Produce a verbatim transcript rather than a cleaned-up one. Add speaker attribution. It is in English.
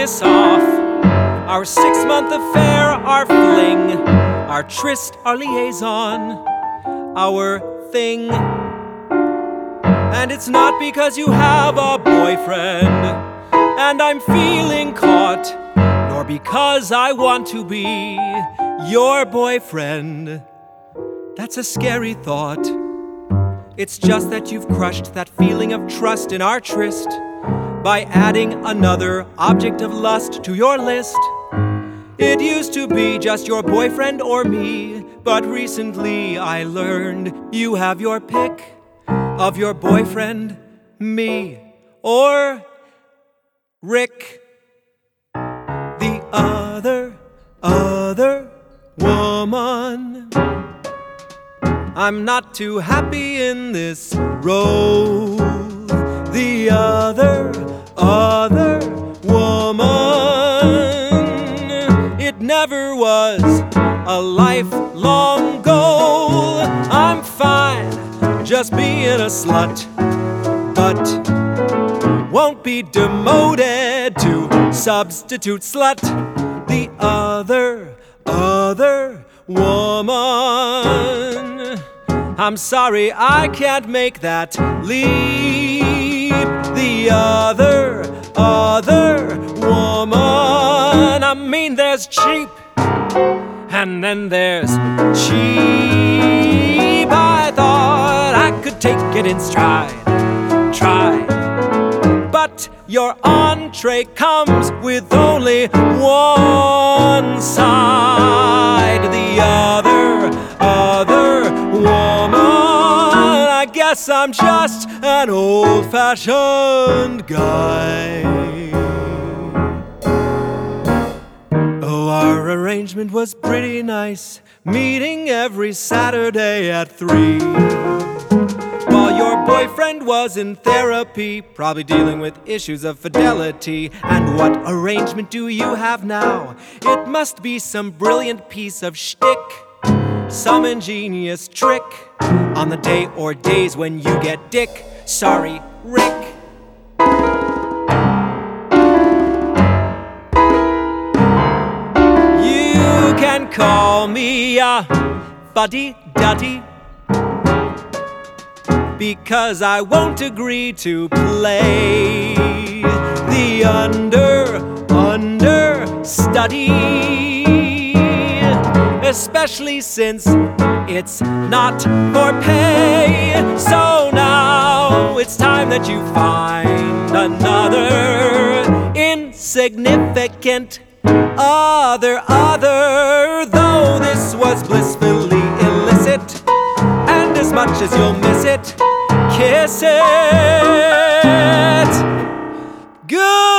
Speaker 1: this off. Our six-month affair, our fling, our tryst, our liaison, our thing. And it's not because you have a boyfriend and I'm feeling caught, nor because I want to be your boyfriend. That's a scary thought. It's just that you've crushed that feeling of trust in our tryst by adding another object of lust to your list. It used to be just your boyfriend or me, but recently I learned you have your pick of your boyfriend, me, or Rick. The other, other woman. I'm not too happy in this role. The other, other woman. It never was a lifelong goal. I'm fine just being a slut, but won't be demoted to substitute slut. The other, other woman. I'm sorry I can't make that leap. The other, other woman. I mean, there's cheap, and then there's cheap. I thought I could take it in stride, try. But your entree comes with only one side. The other, other woman. I guess I'm just an old-fashioned guy. Oh, our arrangement was pretty nice, meeting every Saturday at three. While your boyfriend was in therapy, probably dealing with issues of fidelity. And what arrangement do you have now? It must be some brilliant piece of shtick, some ingenious trick on the day or days when you get dick. Sorry, Rick. You can call me a fuddy-duddy, because I won't agree to play the under, understudy, especially since it's not for pay. So now it's time that you find another insignificant other, other. Though this was blissfully illicit, and as much as you'll miss it, kiss it. Good.